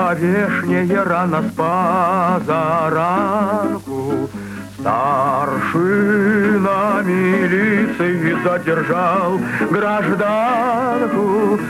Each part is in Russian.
давешнее рано с позаранку старшина милиции задержал гражданку.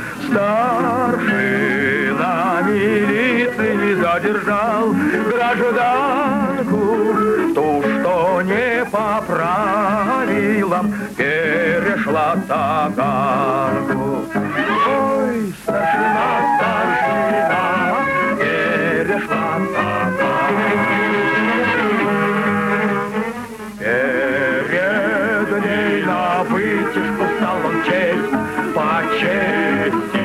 Старшина милиции задержал гражданку, ту, что не по правилам перешла таганку. Ой, старшина, старшина, перешла таганку. Перед ней на вытяжку стал он честь по чести,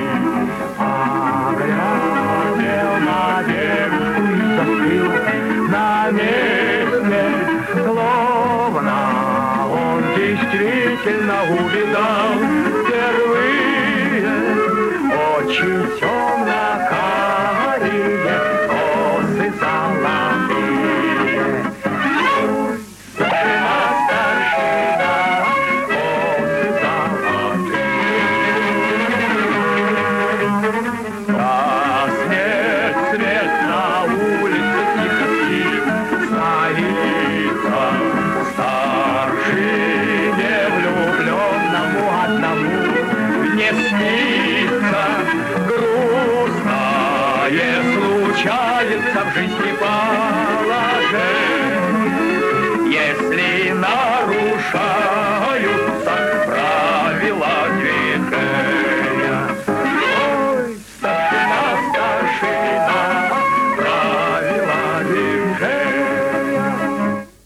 поглядел на девушку и застыл на месте, словно он действительно увидал